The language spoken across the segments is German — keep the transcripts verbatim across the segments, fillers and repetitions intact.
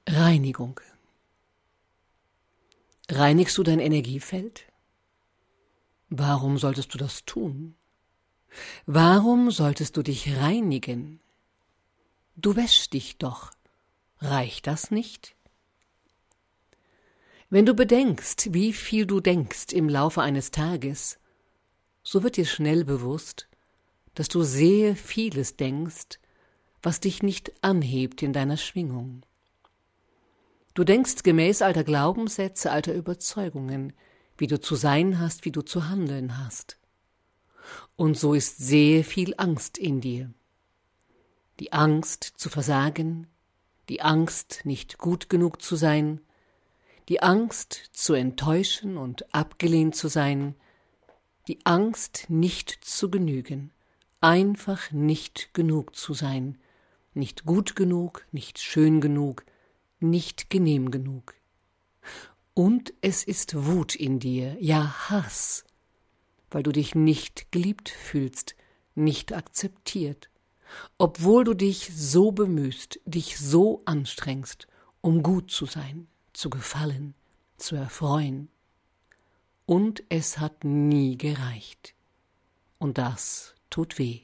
Reinigung. Reinigst du dein Energiefeld? Warum solltest du das tun? Warum solltest du dich reinigen? Du wäschst dich doch. Reicht das nicht? Wenn du bedenkst, wie viel du denkst im Laufe eines Tages, so wird dir schnell bewusst, dass du sehr vieles denkst, was dich nicht anhebt in deiner Schwingung. Du denkst gemäß alter Glaubenssätze, alter Überzeugungen, wie du zu sein hast, wie du zu handeln hast. Und so ist sehr viel Angst in dir. Die Angst zu versagen, die Angst, nicht gut genug zu sein, die Angst zu enttäuschen und abgelehnt zu sein, die Angst nicht zu genügen, einfach nicht genug zu sein, nicht gut genug, nicht schön genug, nicht genehm genug. Und es ist Wut in dir, ja Hass, weil du dich nicht geliebt fühlst, nicht akzeptiert, obwohl du dich so bemühst, dich so anstrengst, um gut zu sein, zu gefallen, zu erfreuen. Und es hat nie gereicht. Und das tut weh.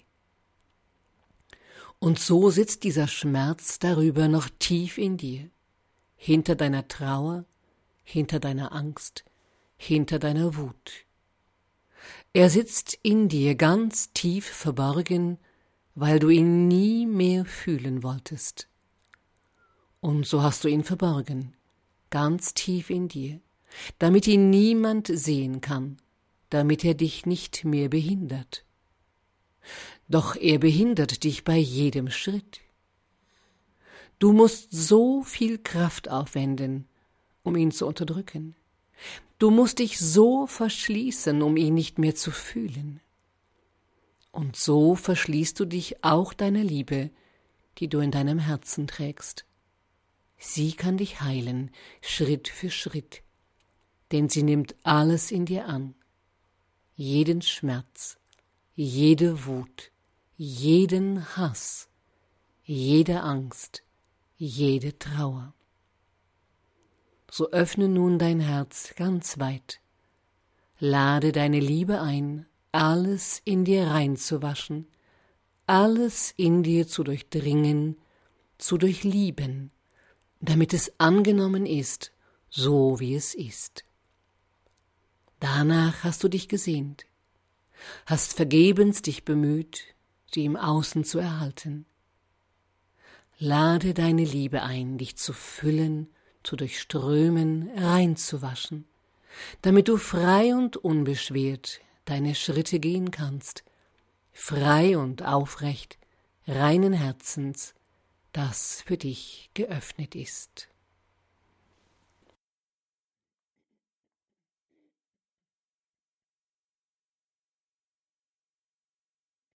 Und so sitzt dieser Schmerz darüber noch tief in dir, hinter deiner Trauer, hinter deiner Angst, hinter deiner Wut. Er sitzt in dir ganz tief verborgen, weil du ihn nie mehr fühlen wolltest. Und so hast du ihn verborgen, ganz tief in dir, damit ihn niemand sehen kann, damit er dich nicht mehr behindert. Doch er behindert dich bei jedem Schritt. Du musst so viel Kraft aufwenden, um ihn zu unterdrücken. Du musst dich so verschließen, um ihn nicht mehr zu fühlen. Und so verschließt du dich auch deiner Liebe, die du in deinem Herzen trägst. Sie kann dich heilen, Schritt für Schritt, denn sie nimmt alles in dir an, jeden Schmerz, jede Wut, jeden Hass, jede Angst, jede Trauer. So öffne nun dein Herz ganz weit, lade deine Liebe ein, alles in dir reinzuwaschen, alles in dir zu durchdringen, zu durchlieben, damit es angenommen ist, so wie es ist. Danach hast du dich gesehnt, hast vergebens dich bemüht, sie im Außen zu erhalten. Lade deine Liebe ein, dich zu füllen, zu durchströmen, reinzuwaschen, damit du frei und unbeschwert deine Schritte gehen kannst, frei und aufrecht, reinen Herzens, das für dich geöffnet ist.